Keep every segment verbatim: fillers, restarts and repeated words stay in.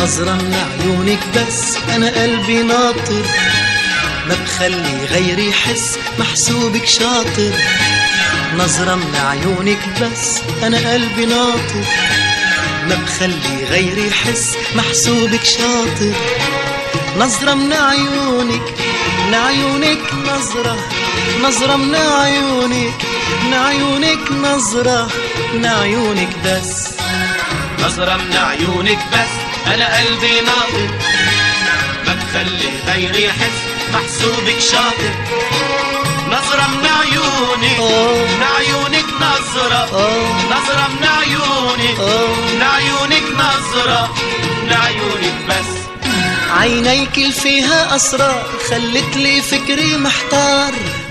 نظرة من عيونك بس أنا قلبي ناطر، ما بخلي غيري يحس محسوبك شاطر. نظرة من عيونك بس أنا قلبي ناطر، ما بخلي غيري يحس محسوبك شاطر. نظرة من عيونك من عيونك نظرة، نظرة من عيونك من عيونك نظرة من عيونك بس. نظرة من عيونك بس أنا قلبي ناطر، ما بخلي غيري يحس محسوبك شاطر. نظرة من عيونك من عيونك نظرة، نظرة من عيونك من عيونك نظرة من عيونك بس. عينيك اللي فيها أسرار خلت لي فكري محتار،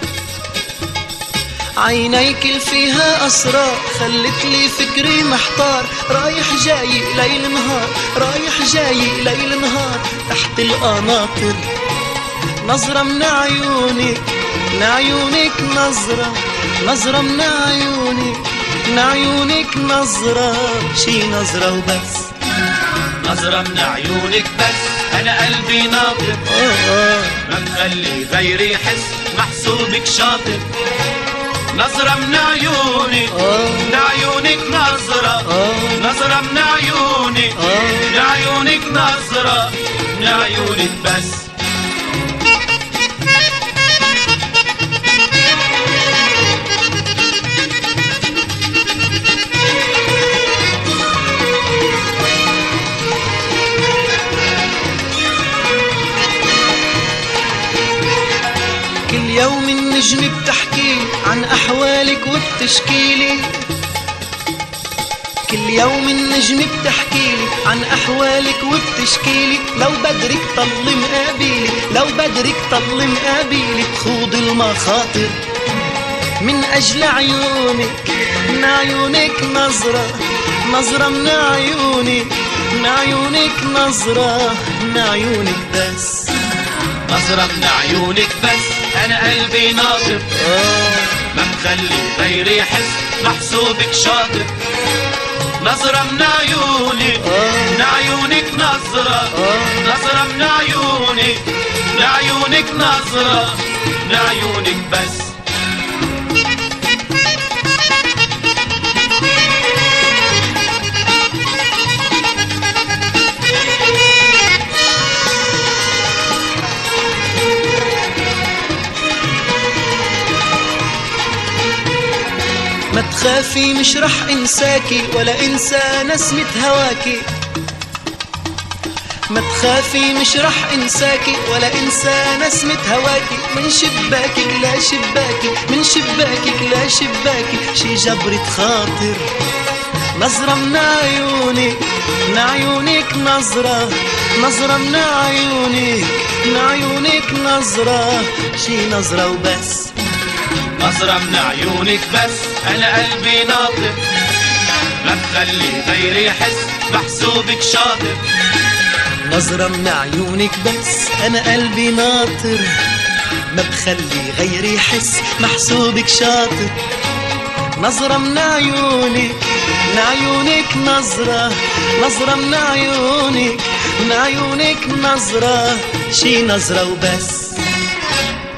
عينيك اللي فيها أسرار خلت لي فكري محتار. رايح جاي ليل نهار، رايح جاي ليل نهار تحت القناطر. نظرة من عيونك من عيونك نظرة، نظرة من عيونك من عيونك نظرة، شي نظرة وبس. نظرة من عيونك بس أنا قلبي ناطر، ما بخلي غيري يحس محسوبك شاطر. نظرة من عيونك من عيونك نظرة، نظرة من عيونك من عيونك نظرة من عيونك بس. كل يوم النجم بتحكي عن أحوالك وبتشكيلي، كل يوم النجم بتحكي عن أحوالك وبتشكيلي. لو بدرك طل مقابيلي، لو بدرك طل مقابيلي تخوض المخاطر. من أجل عيونك من عيونك نظرة، نظرة من عيونك من عيونك نظرة من عيونك بس. نظرة من عيونك بس أنا قلبي ناطر، ما بخلي غيري يحس محسوبك شاطر. نظرة من عيونك من عيونك نظرة، نظرة من عيونك من عيونك نظرة من عيونك بس. ما تخافي مش رح انساكي ولا انسى نسمة هواكي، ما تخافي مش رح انساكي ولا انسى نسمة هواكي. من شباكك لا شباكي، من شباكك لا شباكي شي جبرة خاطر. نظرة من عيونك من عيونك نظرة، نظرة من عيونك من عيونك نظرة، شي نظرة وبس. نظرة من عيونك بس أنا قلبي ناطر، ما بخلي غيري يحس محسوبك شاطر. نظرة من عيونك بس أنا قلبي ناطر، ما بخلي غيري يحس محسوبك شاطر. نظرة من عيونك من عيونك نظرة، نظرة من عيونك من عيونك نظرة، شي نظرة وبس.